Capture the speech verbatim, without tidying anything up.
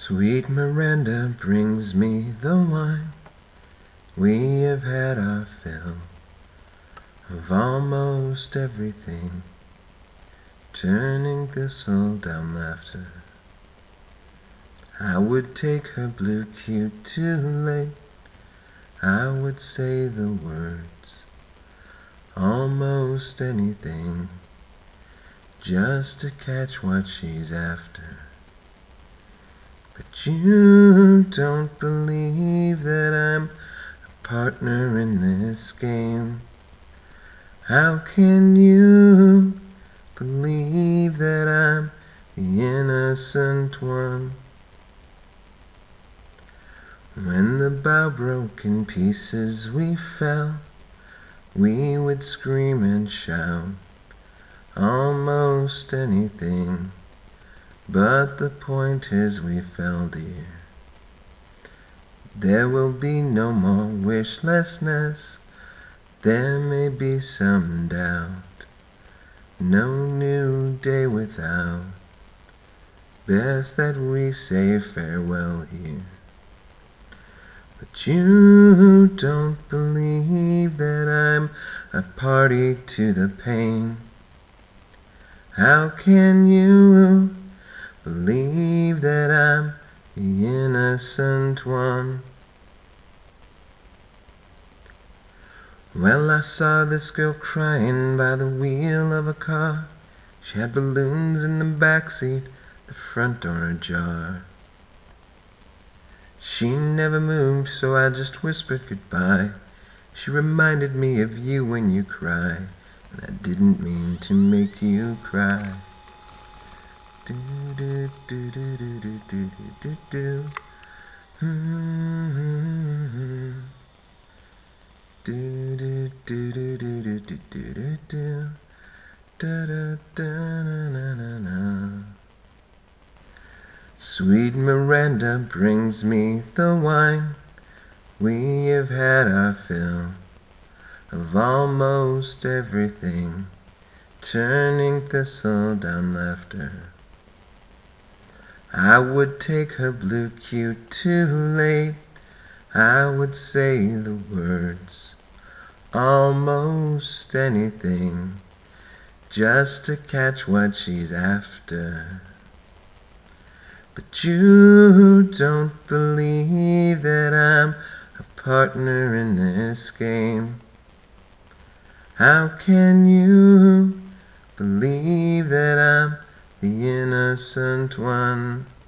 Sweet Miranda brings me the wine. We have had our fill of almost everything, turning thistle down laughter. I would take her blue cue too late. I would say the words, almost anything, just to catch what she's after. But you don't believe that I'm a partner in this game. How can you believe that I'm the innocent one? When the bow broke in pieces we fell, we would scream and shout, almost anything. But the point is we fell, dear. There will be no more wishlessness. There may be some doubt. No new day without. Best that we say farewell here. But you don't believe that I'm a party to the pain. How can you believe that I'm the innocent one? Well, I saw this girl crying by the wheel of a car. She had balloons in the backseat, the front door ajar. She never moved, so I just whispered goodbye. She reminded me of you when you cry, and I didn't mean to make you cry. Do do do do do do do do do. Mm-hmm. Do do do do do do do do do. Da da da na na na na. Sweet Miranda brings me the wine. We have had our fill of almost everything, turning thistle down laughter. I would take her blue cue too late. I would say the words, almost anything, just to catch what she's after. But you don't believe that I'm a partner in this game. How can you believe that I'm the innocent one?